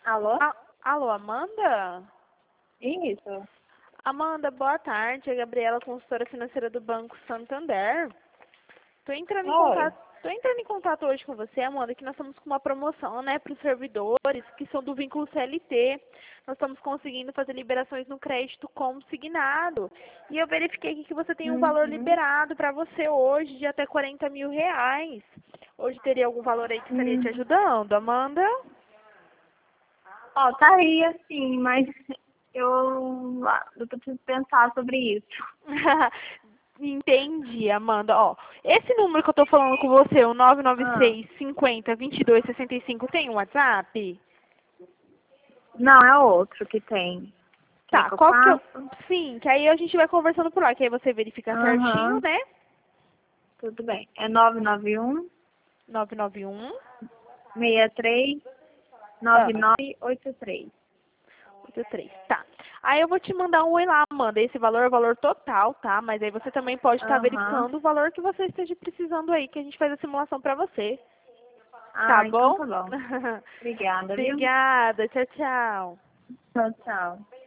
Alô? Alô, Amanda? Isso. Amanda, boa tarde. É a Gabriela, consultora financeira do Banco Santander. Tô entrando Oi. em contato hoje com você, Amanda, que nós estamos com uma promoção, né, para os servidores que são do vínculo CLT. Nós estamos conseguindo fazer liberações no crédito consignado. E eu verifiquei aqui que você tem um valor Uhum. liberado para você hoje de até R$ 40.000. Hoje teria algum valor aí que estaria te Uhum. ajudando, Amanda? Ó, tá aí assim, mas eu preciso pensar sobre isso. Entendi, Amanda. Ó, esse número que eu tô falando com você, o Ah. 996 50 22 65, tem um WhatsApp? Não, é outro que tem. Quer Tá, que eu qual que eu... faça? Sim, que aí a gente vai conversando por lá, que aí você verifica certinho, Aham. né? Tudo bem. É 991 991 63 ah, 9983. 83. Tá. Aí eu vou te mandar um oi lá, Amanda. Esse valor é o valor total, tá? Mas aí você também pode estar Aham. verificando o valor que você esteja precisando aí, que a gente faz a simulação pra você. Tá Ah, então bom? tá bom. Obrigada, viu? Obrigada. Tchau, tchau. Tchau, tchau.